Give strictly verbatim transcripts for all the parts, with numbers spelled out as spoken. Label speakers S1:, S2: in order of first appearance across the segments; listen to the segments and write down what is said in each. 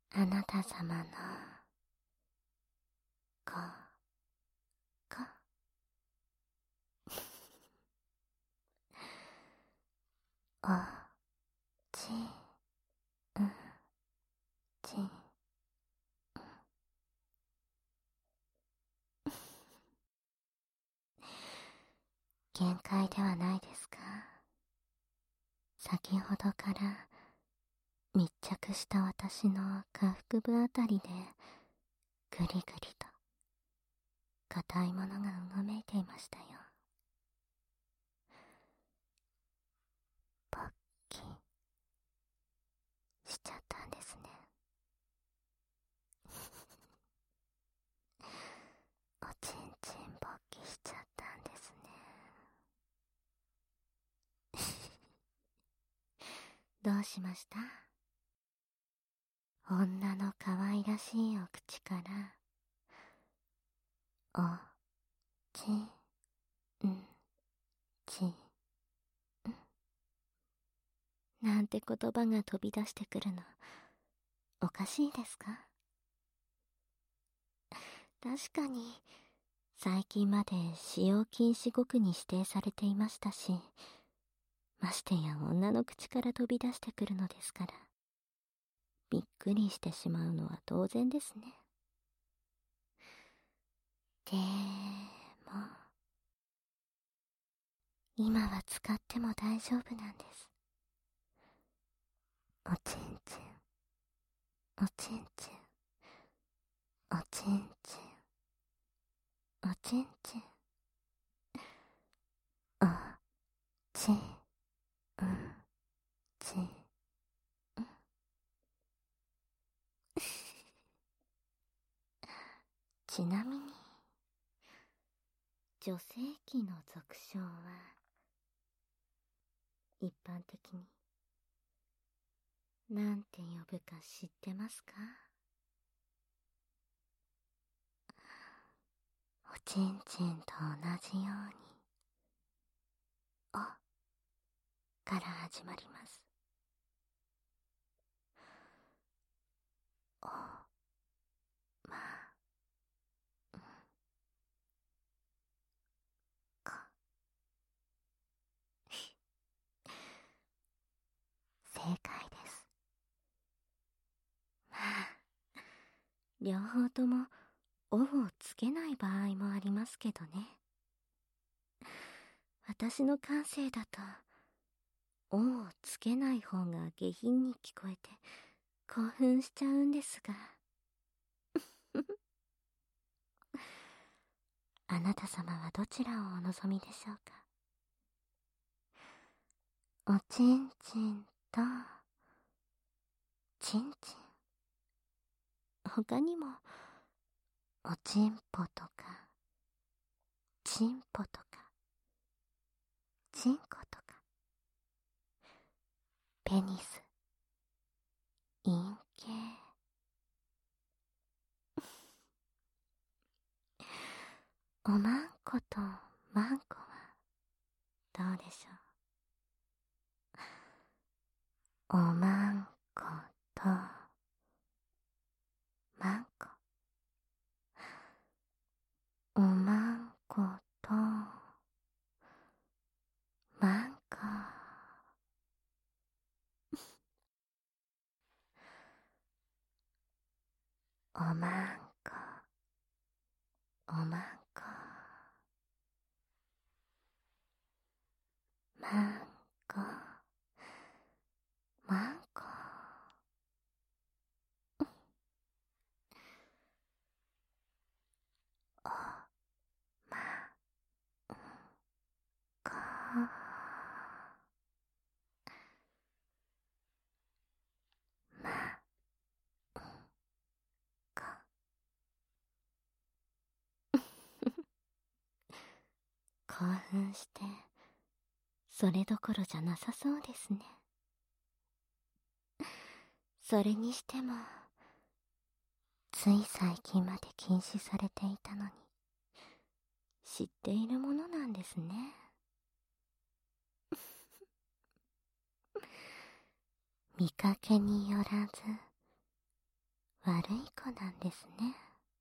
S1: あなた様の子かおちんちん限界ではないですか？先ほどから密着した私の下腹部あたりでぐりぐりと硬いものがうごめいていましたよ。ポッキしちゃったんですね。おちんちんポッキしちゃったんですね。どうしました？女の可愛らしいお口からおちんちんなんて言葉が飛び出してくるのおかしいですか？確かに最近まで使用禁止語句に指定されていましたし、ましてや女の口から飛び出してくるのですから、びっくりしてしまうのは当然ですね。でも、今は使っても大丈夫なんです。おちんちん、おちんちん、おちんちん、おちんちん、おちんちん。ちなみに、女性器の俗称は、一般的に、なんて呼ぶか知ってますか？おちんちんと同じように、おから始まります。お、ま、こ。正解です。まあ、両方とも、おをつけない場合もありますけどね。私の感性だと、おをつけない方が下品に聞こえて、興奮しちゃうんですが。あなた様はどちらをお望みでしょうか？おちんちんと、ちんちん。他にも、おちんぽとか、ちんぽとか、ちんことか、ペニス、陰茎。おまんことまんこは、どうでしょう？おまんこと、まんこ。おまんこと、まんこ。おまんこ、おまんこ。まんこ、まんこ。おまんこ、まんこ。興奮して、それどころじゃなさそうですね。それにしても、つい最近まで禁止されていたのに、知っているものなんですね。見かけによらず、 悪い子なんですね。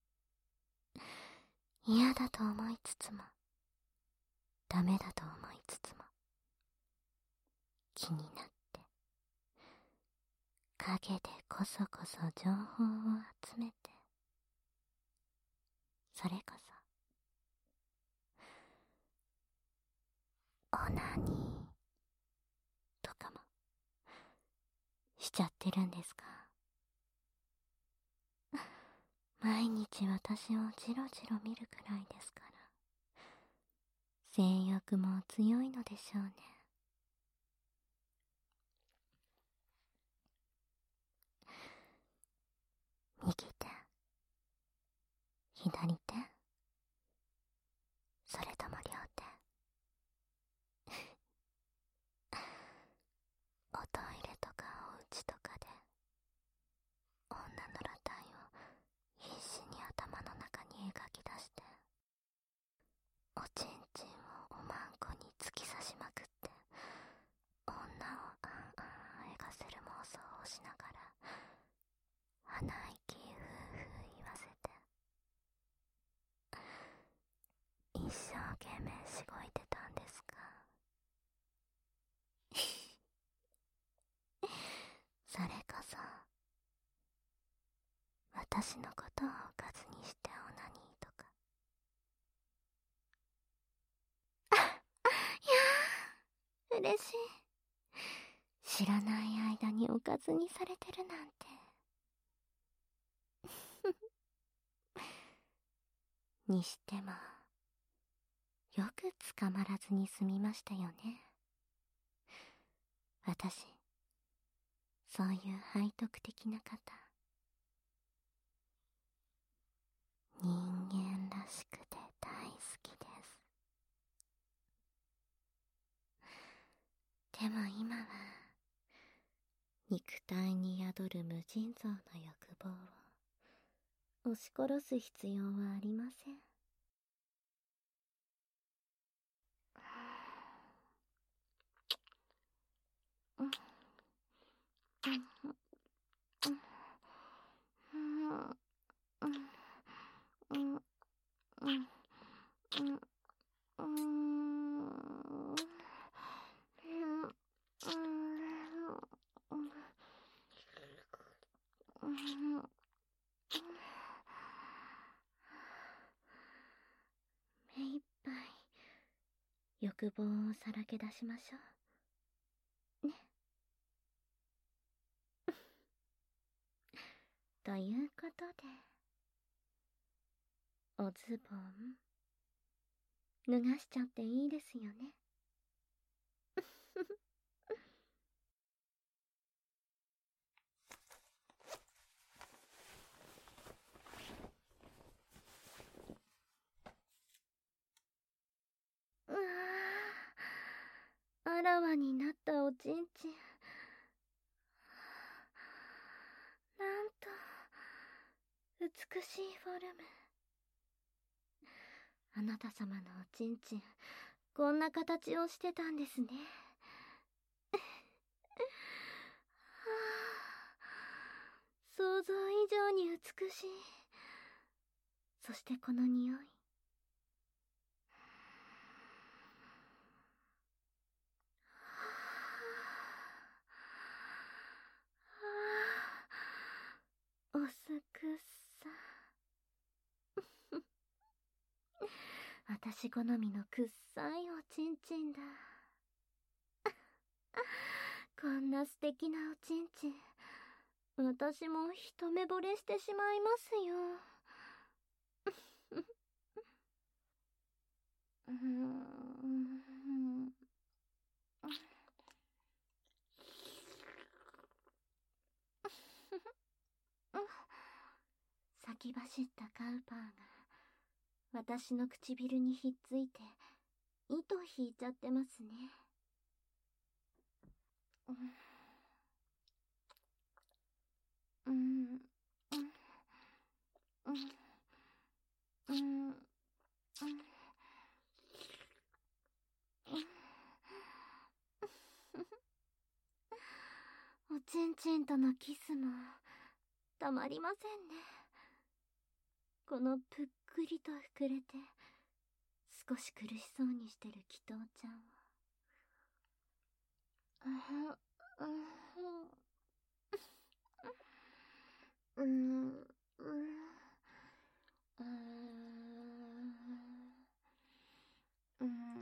S1: 嫌だと思いつつも、ダメだと思いつつも、気になって、陰でこそこそ情報を集めて、それこそ、オナニーとかも、しちゃってるんですか。毎日私をジロジロ見るくらいですから、性欲も強いのでしょうね。右手、左手、それとも両手。おトイレとかお家とかで、女の裸体を必死に頭の中に描き出して、おちんちんをおまんこに突き刺しまくって、女をあんあんあえがせる妄想をしながら、鼻息ふうふう言わせて、一生懸命しごいてたんですか。それこそ、私のことをおかずにしてオナニーとか。あ、いやー、嬉しい。知らない間におかずにされてるなんて。にしても、よく捕まらずに済みましたよね。私、そういう背徳的な方、人間らしくて大好きです。でも今は、肉体に宿る無尽蔵な欲望を押し殺す必要はありません。うん、目いっぱい欲望をさらけ出しましょうね。ということで、おズボン脱がしちゃっていいですよね。うわー、あらわになったおちんちん、なんと美しいフォルム。あなた様のおちんちん、こんな形をしてたんですね。想像以上に美しい。そしてこの匂い。おすくさ。私好みのくっさいおちんちんだ。こんな素敵なおちんちん、私も一目惚れしてしまいますよ。うーん、先走ったカウパーが私の唇にひっついて糸引いちゃってますね。うん、うん、うん、うん、うん、おちんちんとのキスもたまりませんね。このぷっくりと膨れて少し苦しそうにしてる祈祷ちゃんは。うーん、うーん、うーん、うー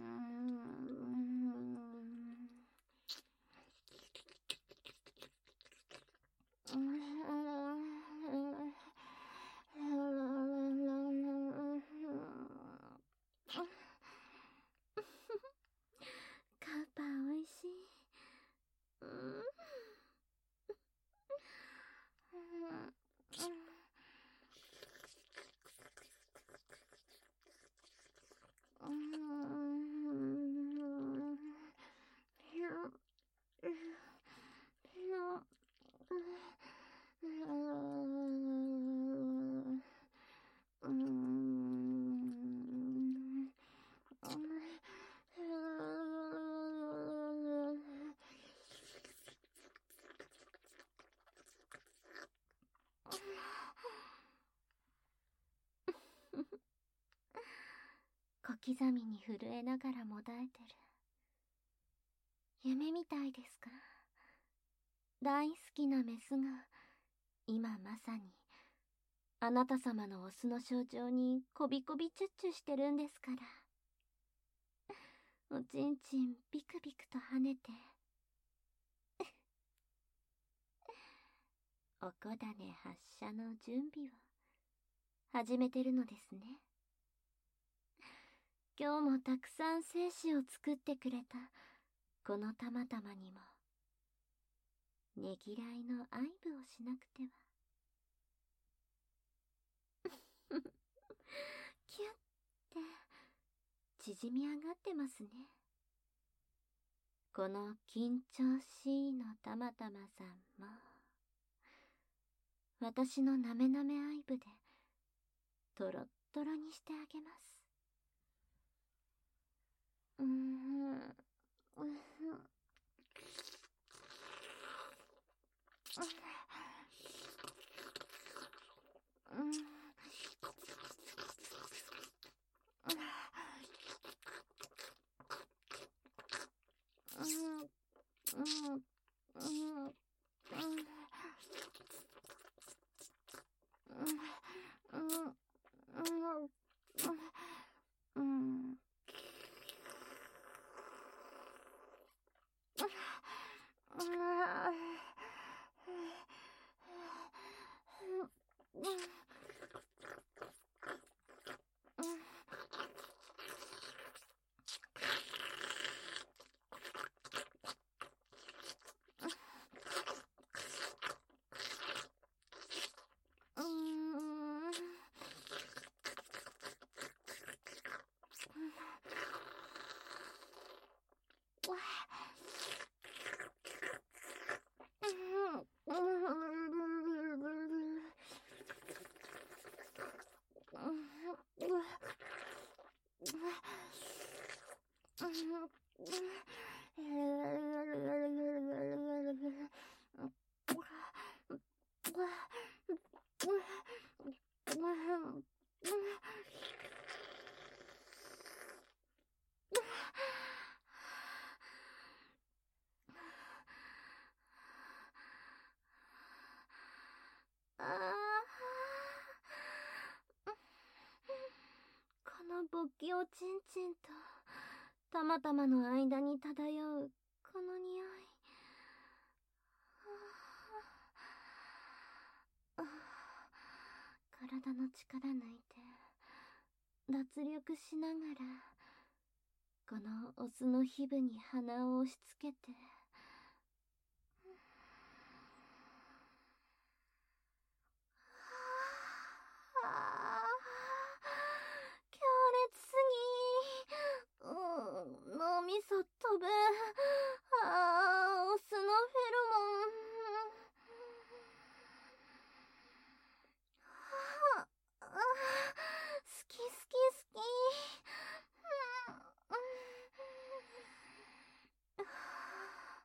S1: ん。カッパーおいしい。うーん。小刻みに震えながらもだえてる。夢みたいですか？大好きなメスが今まさにあなた様のオスの象徴にこびこびチュッチュしてるんですから。おちんちんビクビクと跳ねておこだね発射の準備を始めてるのですね。今日もたくさん精子を作ってくれたこのたまたまにもねぎらいの愛撫をしなくては。キュッて縮み上がってますね。この緊張しいのたまたまさんも私のなめなめ愛撫でとろっとろにしてあげます。うーん、うーん、うん、あー、この勃起おちんちんとたまたまの間に漂うこの匂い。あー、体の力抜いて脱力しながらこのオスの皮膚に鼻を押し付けて、ああ、強烈すぎ。うん、脳みそ飛ぶ。ああ、オスのフェロモン。ああ、好き好き好き。うん、うん、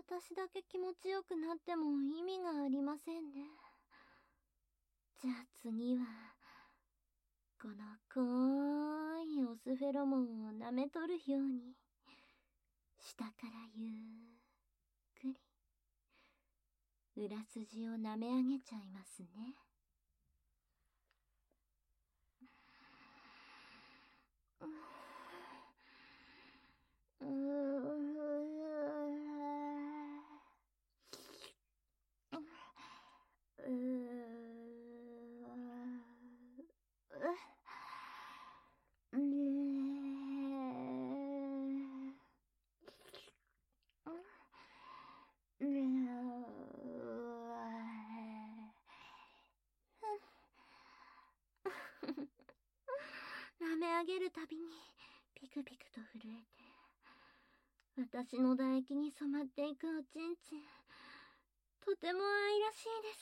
S1: 私だけ気持ちよくなっても意味がありませんね。じゃあ次は、この濃いオスフェロモンを舐めとるように、下からゆっくり、裏筋を舐め上げちゃいますね。うーうー舐め上げるたびにピクピクと震えて、私の唾液に染まっていくおちんちん、とても愛らしいです。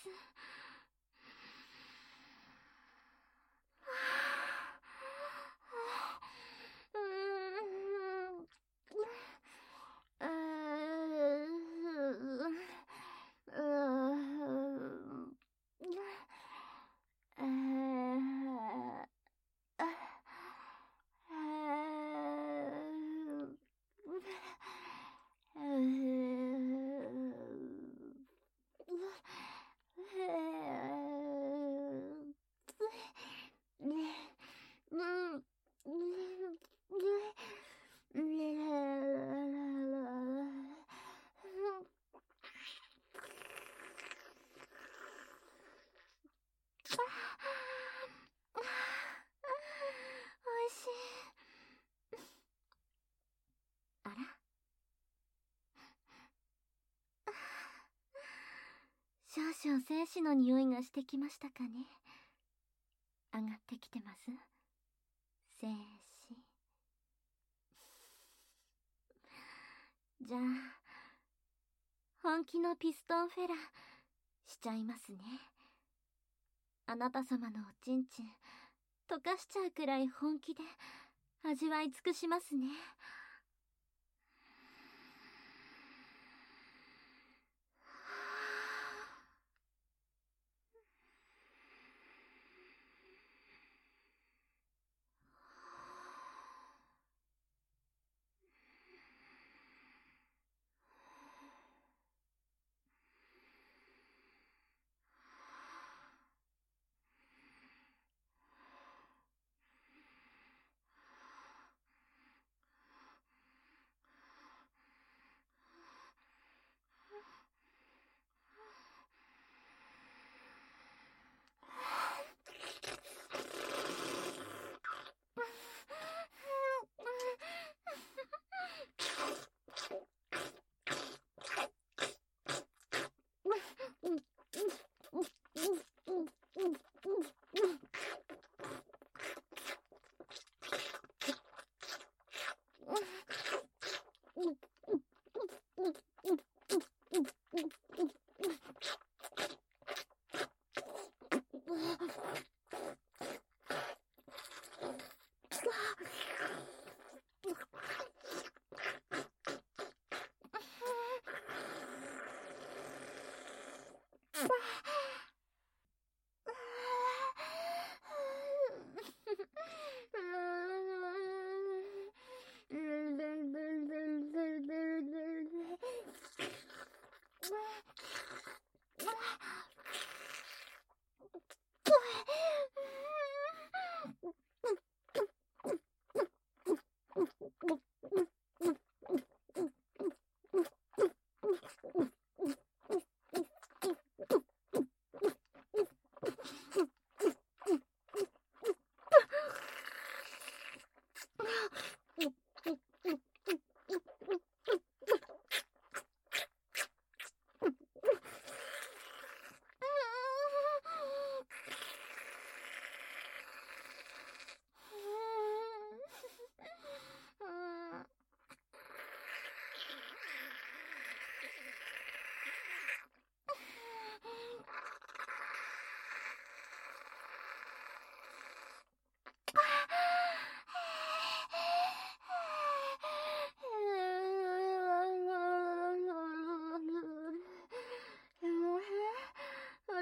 S1: 少々精子の匂いがしてきましたかね。上がってきてます？精子。じゃあ、本気のピストンフェラ、しちゃいますね。あなた様のおちんちん、溶かしちゃうくらい本気で味わい尽くしますね。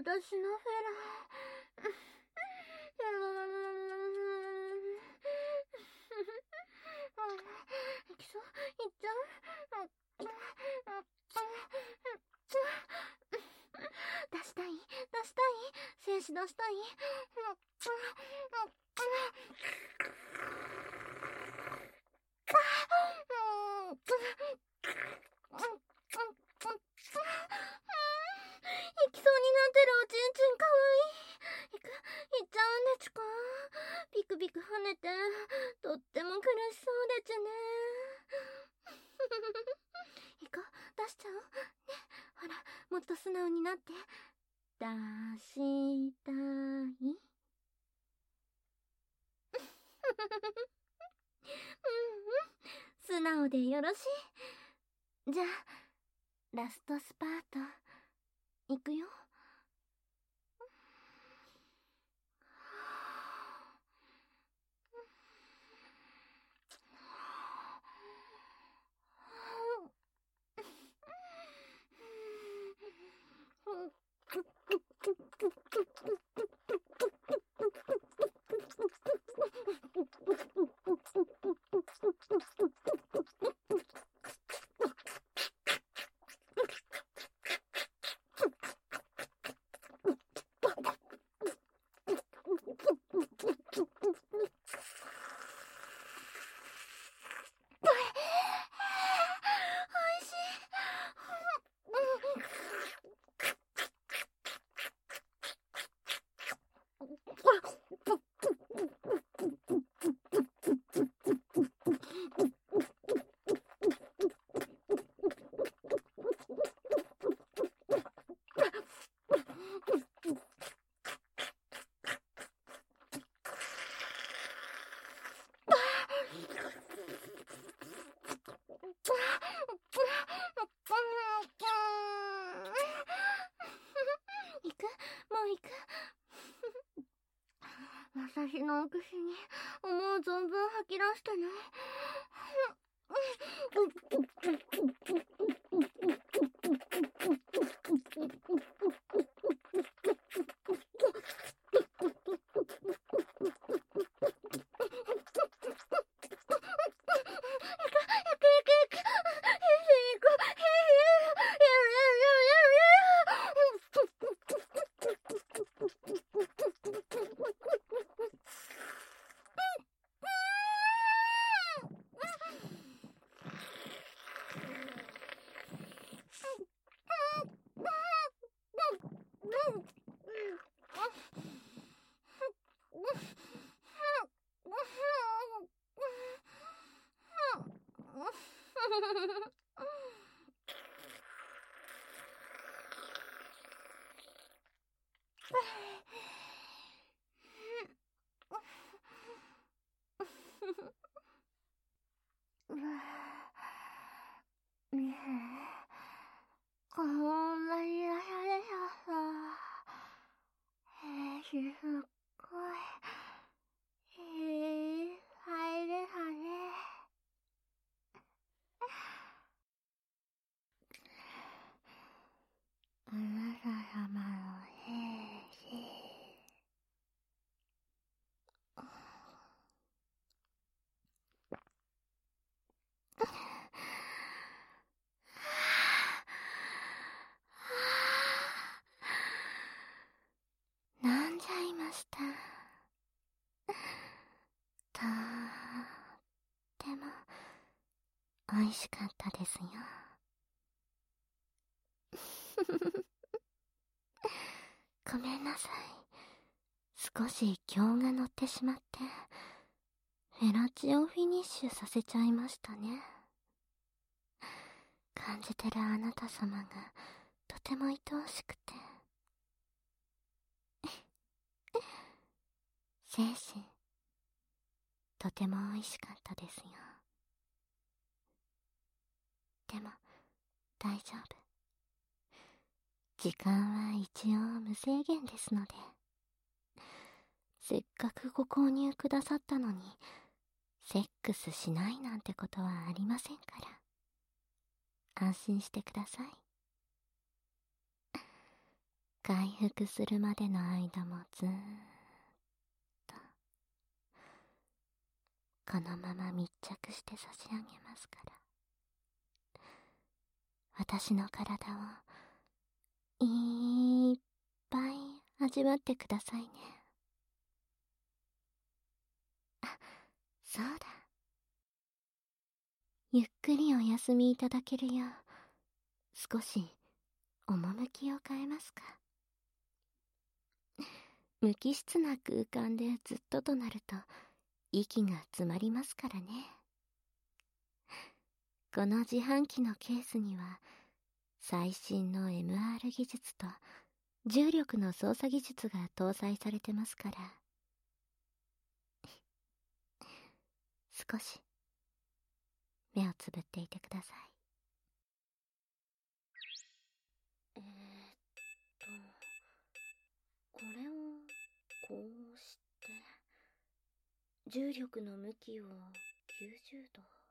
S2: 私のフェラ。いきそう、いっちゃう。出したい、出したい、精子出したい。行きそうになってるおちんちんかわいい。いく、いっちゃうんでちゅか。ビクビク跳ねて、とっても苦しそうでちゅね。いこ、出しちゃおう。ね、ほら、もっと素直になって。出したい。うんうん、素直でよろしい。じゃあ、ラストスパート、いくよ。行く、もう行く。私のお口に思う存分吐き出してね。こんなにいらっしゃれちゃった。えー、すっごい、いい入れたね。あなた様の兵士。飲んじゃいました。とっても美味しかったですよ。ごめんなさい。少し興が乗ってしまって、フェラチオフィニッシュさせちゃいましたね。感じてるあなた様がとても愛おしくて。精神、とても美味しかったですよ。でも、大丈夫。時間は一応無制限ですので。せっかくご購入くださったのに、セックスしないなんてことはありませんから。安心してください。
S1: 回復するまでの間もずーっとこのまま密着して差し上げますから、私の体をいっぱい味わってくださいね。あ、そうだ。ゆっくりお休みいただけるよう、少し趣を変えますか。無機質な空間でずっととなると息が詰まりますからね。この自販機のケースには最新の エムアール 技術と重力の操作技術が搭載されてますから、少し目をつぶっていてください。えーっとこれをこうして重力の向きをきゅうじゅうど